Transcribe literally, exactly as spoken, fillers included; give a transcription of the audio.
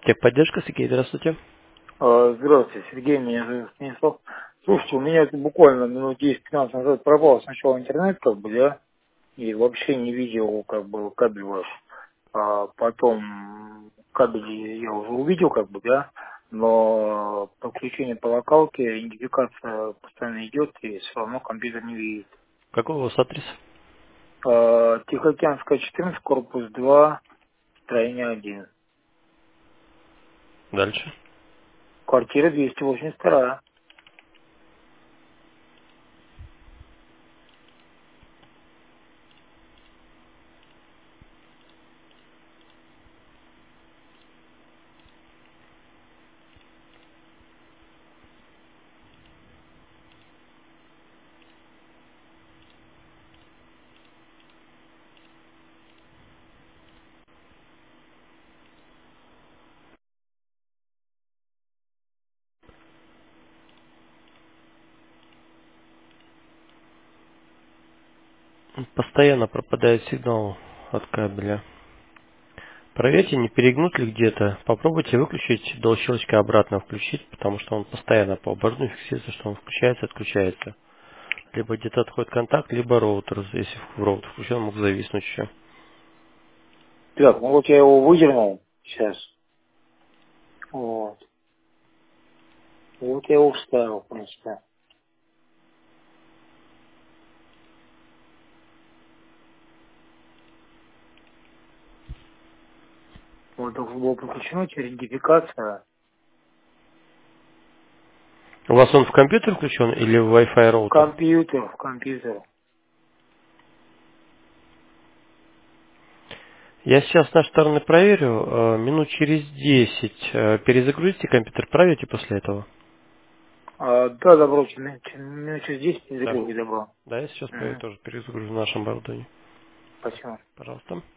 Техподдержка, Сергей, здравствуйте. А, Здравствуйте, Сергей, меня зовут Станислав. Слушайте, у меня это буквально минут десять-пятнадцать назад пропал сначала интернет, как бы, да, и вообще не видел, как бы, кабель ваш. А потом кабель я уже увидел, как бы, да, но подключение по локалке, идентификация постоянно идет, и все равно компьютер не видит. Какой у вас адрес? А, Тихоокеанская четырнадцать, корпус два, строение один. Дальше. Квартира двести восемьдесят два. Постоянно пропадает сигнал от кабеля. Проверьте, не перегнут ли где-то. Попробуйте выключить до щелчка обратно включить, потому что он постоянно по обороту фиксируется, что он включается, отключается. Либо где-то отходит контакт, либо роутер. Если в роутер включен, мог зависнуть еще. Так, ну вот я его выдернул сейчас. Вот. Вот я его вставил, в принципе. Вот должно было подключено через идентификация. У вас он в компьютер включен или в Wi-Fi В роутер? компьютер, в компьютер. Я сейчас с нашей стороны проверю. э, Минут через десять э, перезагрузите компьютер, проверьте после этого. А, да, добро, минут минут через десять Да. закрылки добро. Да, я сейчас проверю Угу. тоже, перезагружу в нашем оборудовании. Спасибо. Пожалуйста.